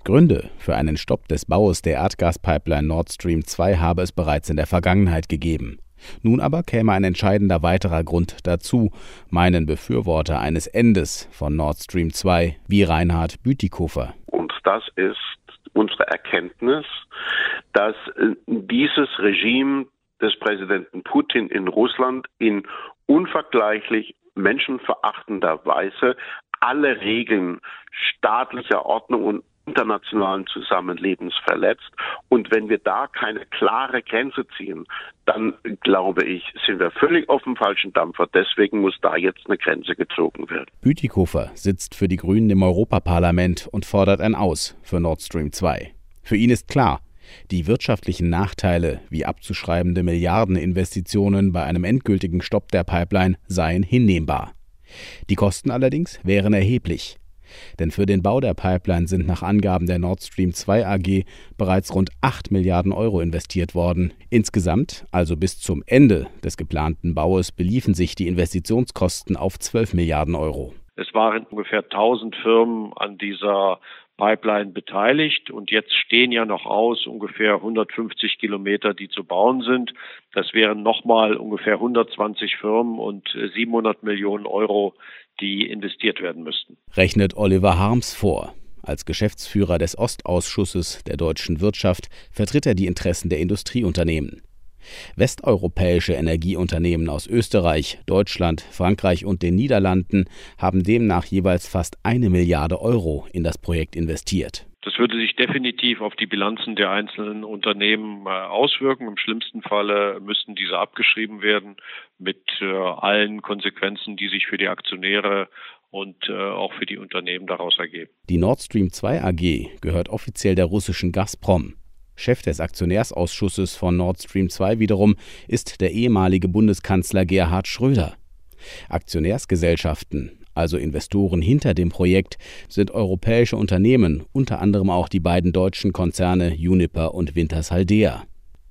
Gründe für einen Stopp des Baus der Erdgaspipeline Nord Stream 2 habe es bereits in der Vergangenheit gegeben. Nun aber käme ein entscheidender weiterer Grund dazu, meinen Befürworter eines Endes von Nord Stream 2 wie Reinhard Bütikofer. Und das ist unsere Erkenntnis, dass dieses Regime des Präsidenten Putin in Russland in unvergleichlich menschenverachtender Weise alle Regeln staatlicher Ordnung und internationalen Zusammenlebens verletzt. Und wenn wir da keine klare Grenze ziehen, dann, glaube ich, sind wir völlig auf dem falschen Dampfer. Deswegen muss da jetzt eine Grenze gezogen werden. Bütikofer sitzt für die Grünen im Europaparlament und fordert ein Aus für Nord Stream 2. Für ihn ist klar, die wirtschaftlichen Nachteile wie abzuschreibende Milliardeninvestitionen bei einem endgültigen Stopp der Pipeline seien hinnehmbar. Die Kosten allerdings wären erheblich. Denn für den Bau der Pipeline sind nach Angaben der Nord Stream 2 AG bereits rund 8 Milliarden Euro investiert worden. Insgesamt, also bis zum Ende des geplanten Baues, beliefen sich die Investitionskosten auf 12 Milliarden Euro. Es waren ungefähr 1000 Firmen an dieser Pipeline beteiligt und jetzt stehen ja noch aus ungefähr 150 Kilometer, die zu bauen sind. Das wären nochmal ungefähr 120 Firmen und 700 Millionen Euro, die investiert werden müssten. Rechnet Oliver Harms vor. Als Geschäftsführer des Ostausschusses der deutschen Wirtschaft vertritt er die Interessen der Industrieunternehmen. Westeuropäische Energieunternehmen aus Österreich, Deutschland, Frankreich und den Niederlanden haben demnach jeweils fast 1 Milliarde Euro in das Projekt investiert. Das würde sich definitiv auf die Bilanzen der einzelnen Unternehmen auswirken. Im schlimmsten Falle müssten diese abgeschrieben werden mit allen Konsequenzen, die sich für die Aktionäre und auch für die Unternehmen daraus ergeben. Die Nord Stream 2 AG gehört offiziell der russischen Gazprom. Chef des Aktionärsausschusses von Nord Stream 2 wiederum ist der ehemalige Bundeskanzler Gerhard Schröder. Aktionärsgesellschaften, also Investoren hinter dem Projekt, sind europäische Unternehmen, unter anderem auch die beiden deutschen Konzerne Uniper und Wintershall-Dea.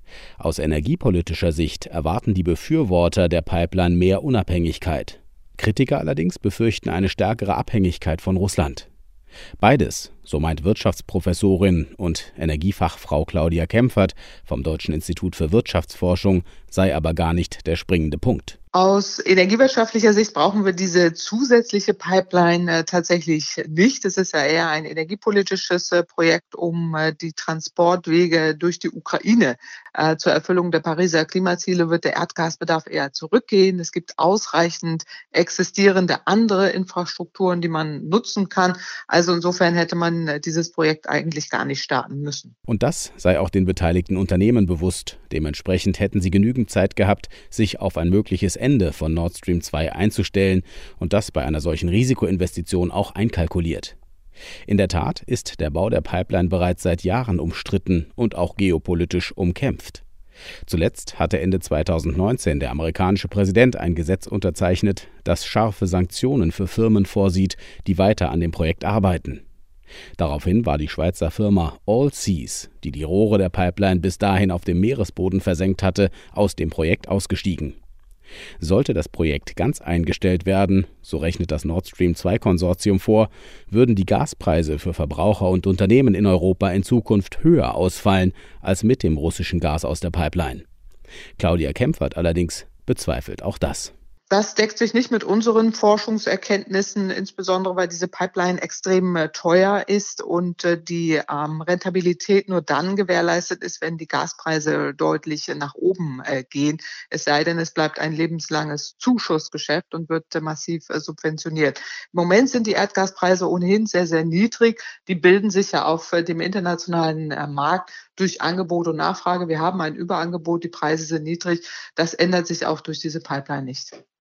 Aus energiepolitischer Sicht erwarten die Befürworter der Pipeline mehr Unabhängigkeit. Kritiker allerdings befürchten eine stärkere Abhängigkeit von Russland. Beides, so meint Wirtschaftsprofessorin und Energiefachfrau Claudia Kempfert vom Deutschen Institut für Wirtschaftsforschung, sei aber gar nicht der springende Punkt. Aus energiewirtschaftlicher Sicht brauchen wir diese zusätzliche Pipeline tatsächlich nicht. Es ist ja eher ein energiepolitisches Projekt, um die Transportwege durch die Ukraine zur Erfüllung der Pariser Klimaziele wird der Erdgasbedarf eher zurückgehen. Es gibt ausreichend existierende andere Infrastrukturen, die man nutzen kann. Also insofern hätte man dieses Projekt eigentlich gar nicht starten müssen. Und das sei auch den beteiligten Unternehmen bewusst. Dementsprechend hätten sie genügend Zeit gehabt, sich auf ein mögliches Ende von Nord Stream 2 einzustellen und das bei einer solchen Risikoinvestition auch einkalkuliert. In der Tat ist der Bau der Pipeline bereits seit Jahren umstritten und auch geopolitisch umkämpft. Zuletzt hatte Ende 2019 der amerikanische Präsident ein Gesetz unterzeichnet, das scharfe Sanktionen für Firmen vorsieht, die weiter an dem Projekt arbeiten. Daraufhin war die Schweizer Firma Allseas, die die Rohre der Pipeline bis dahin auf dem Meeresboden versenkt hatte, aus dem Projekt ausgestiegen. Sollte das Projekt ganz eingestellt werden, so rechnet das Nord Stream 2 Konsortium vor, würden die Gaspreise für Verbraucher und Unternehmen in Europa in Zukunft höher ausfallen als mit dem russischen Gas aus der Pipeline. Claudia Kempfert allerdings bezweifelt auch das. Das deckt sich nicht mit unseren Forschungserkenntnissen, insbesondere weil diese Pipeline extrem teuer ist und die Rentabilität nur dann gewährleistet ist, wenn die Gaspreise deutlich nach oben gehen. Es sei denn, es bleibt ein lebenslanges Zuschussgeschäft und wird massiv subventioniert. Im Moment sind die Erdgaspreise ohnehin sehr, sehr niedrig. Die bilden sich ja auf dem internationalen Markt durch Angebot und Nachfrage. Wir haben ein Überangebot, die Preise sind niedrig. Das ändert sich auch durch diese Pipeline nicht.